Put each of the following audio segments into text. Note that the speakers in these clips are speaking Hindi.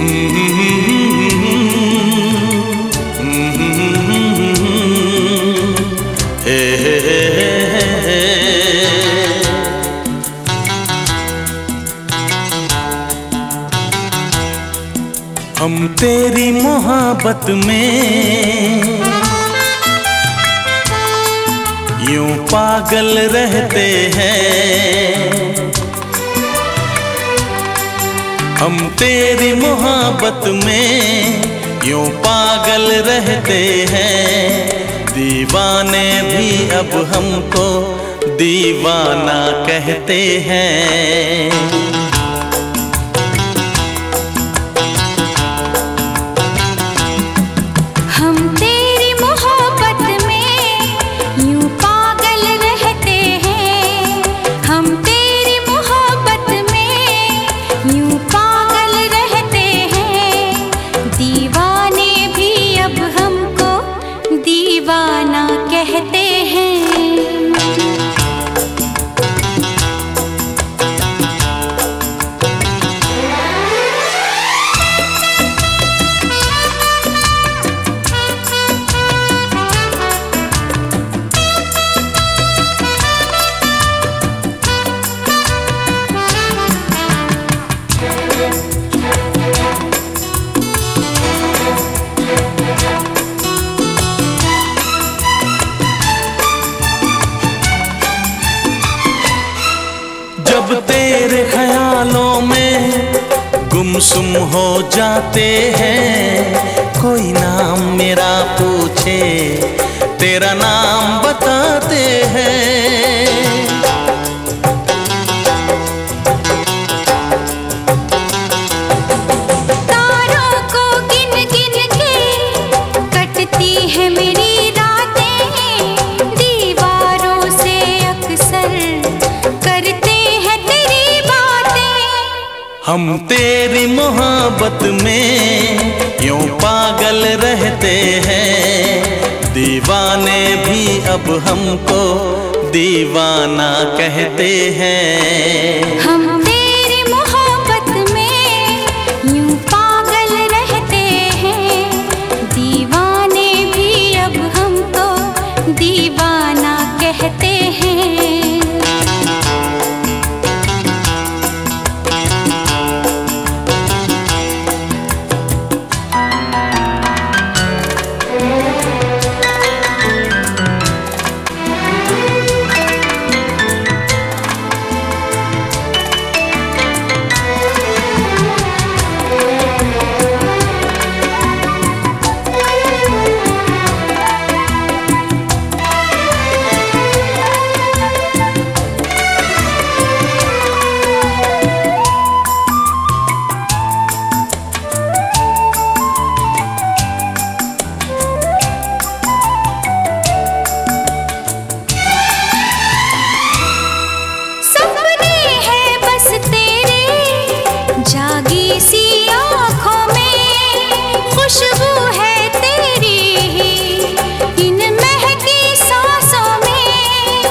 हम तेरी मोहब्बत में यूं पागल रहते हैं। हम तेरी मोहब्बत में यूं पागल रहते हैं। दीवाने भी अब हमको दीवाना कहते हैं। दीवाना कहते हैं। जब तेरे ख्यालों में गुमसुम हो जाते हैं। कोई नाम मेरा पूछे तेरा नाम बताते हैं। तारों को गिन गिन के कटती है मेरी रातें। दीवारों से अक्सर करते हम तेरी मोहब्बत में यूं पागल रहते हैं। दीवाने भी अब हमको दीवाना कहते हैं। हम तेरी मोहब्बत में यूं पागल रहते हैं। दीवाने भी अब हमको दीवाना कहते हैं। जागी सी आँखों में खुशबू है तेरी ही इन महकी सांसों में।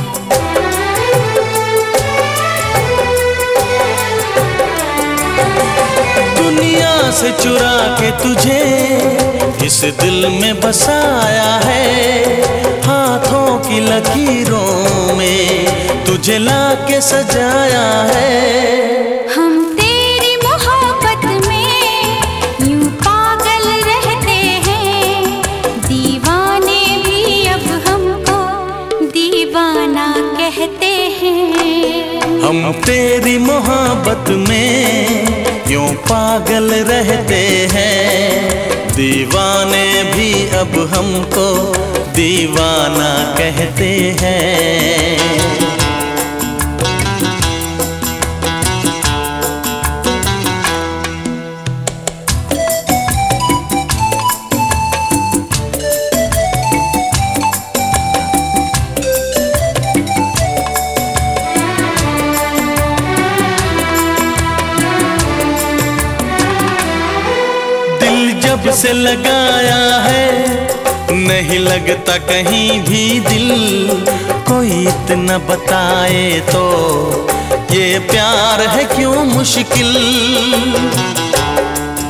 दुनिया से चुरा के तुझे इस दिल में बसाया है। हाथों की लकीरों में तुझे लाके सजाया है। हम तेरी मोहब्बत में यूं पागल रहते हैं। दीवाने भी अब हमको दीवाना कहते हैं। जब से लगाया है नहीं लगता कहीं भी दिल। कोई इतना बताए तो ये प्यार है क्यों मुश्किल।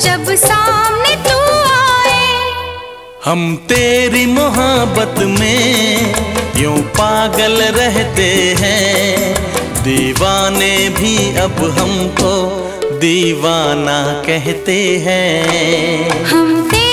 जब सामने तू आए। हम तेरी मोहब्बत में यूं पागल रहते हैं, दीवाने भी अब हमको दीवाना कहते हैं। हम